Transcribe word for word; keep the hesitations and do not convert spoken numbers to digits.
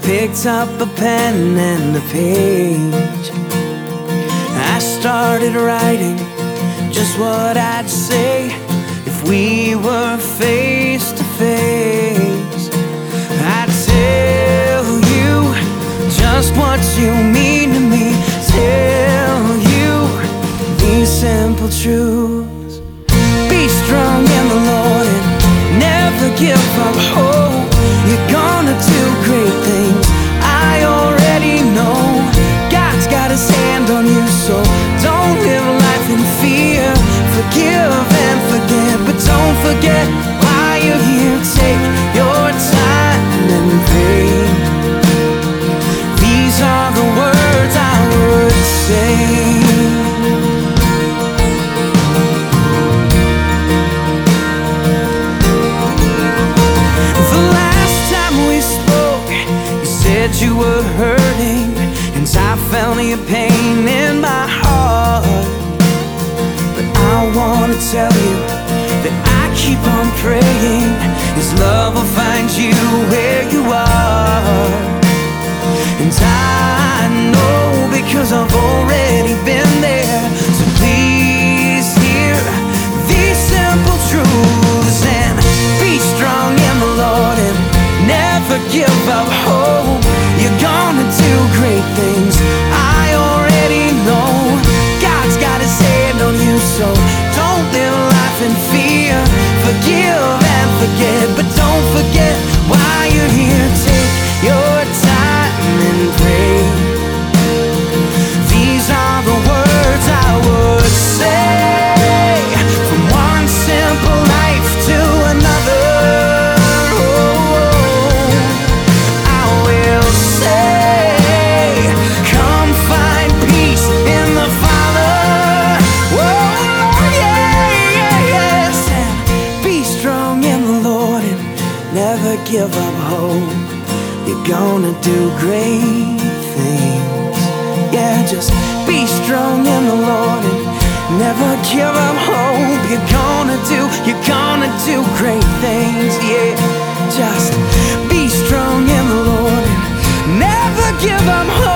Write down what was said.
picked up a pen and a page. I started writing just what I'd say if we were face to face. I'd tell you just what you mean to me, tell you these simple truths. Be strong in the Lord and never give up hope. You're gonna do great things, I already know. God's got his hand on you, so don't live life in fear. Forgive and forget, but don't forget why you're here. Take your time and pray. These are the words I would say. You were hurting, and I felt your pain in my heart. But I wanna tell you that I keep on praying His love will find you where you are. And I know because I've already been there. So please hear these simple truths and be strong in the Lord and never give up hope. You're gonna do great things, I already know. God's got his hand on you, so don't live life in fear. Forgive and forget, but don't forget why you're here. Take your time and pray. These are the words I would say from one simple life to another. Never give up hope. You're gonna do great things. Yeah, just be strong in the Lord and never give up hope. You're gonna do, you're gonna do great things. Yeah, just be strong in the Lord and never give up hope.